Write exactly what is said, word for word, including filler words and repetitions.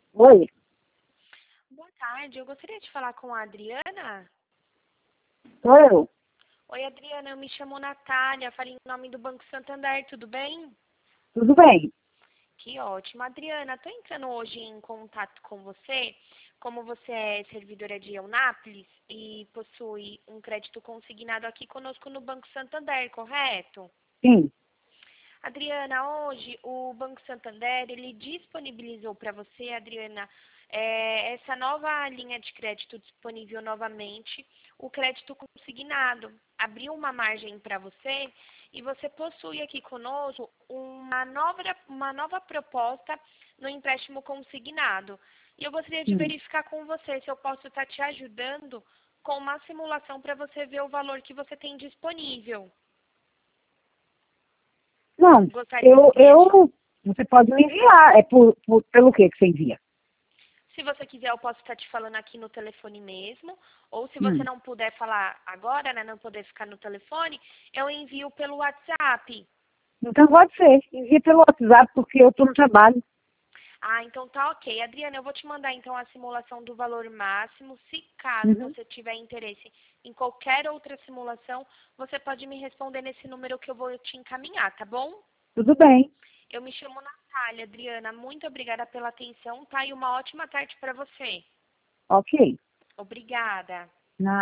Oi, Boa tarde, eu gostaria de falar com a Adriana. sou eu. Oi, Adriana, eu me chamo Natália, falei em nome do Banco Santander, tudo bem? Tudo bem? Que ótimo. Adriana, estou entrando hoje em contato com você, como você é servidora de Eunápolis e possui um crédito consignado aqui conosco no Banco Santander, correto? Sim. Adriana, hoje o Banco Santander, ele disponibilizou para você, Adriana, é, essa nova linha de crédito disponível novamente, o crédito consignado. Abriu uma margem para você e você possui aqui conosco uma nova, uma nova proposta no empréstimo consignado. E eu gostaria de Hum. verificar com você se eu posso estar te ajudando com uma simulação para você ver o valor que você tem disponível. Não, Gostaria eu, de eu, você pode me enviar. É por, por- pelo que que você envia? Se você quiser, eu posso estar te falando aqui no telefone mesmo. Ou se você Hum. não puder falar agora, né, não poder ficar no telefone, eu envio pelo WhatsApp. Então pode ser. Envia pelo WhatsApp porque eu estou no trabalho. Ah, então tá ok. Adriana, eu vou te mandar então a simulação do valor máximo. Se caso Uhum. você tiver interesse em qualquer outra simulação, você pode me responder nesse número que eu vou te encaminhar, tá bom? Tudo bem. Eu me chamo Natália, Adriana. Muito obrigada pela atenção, tá? E uma ótima tarde para você. Ok. Obrigada.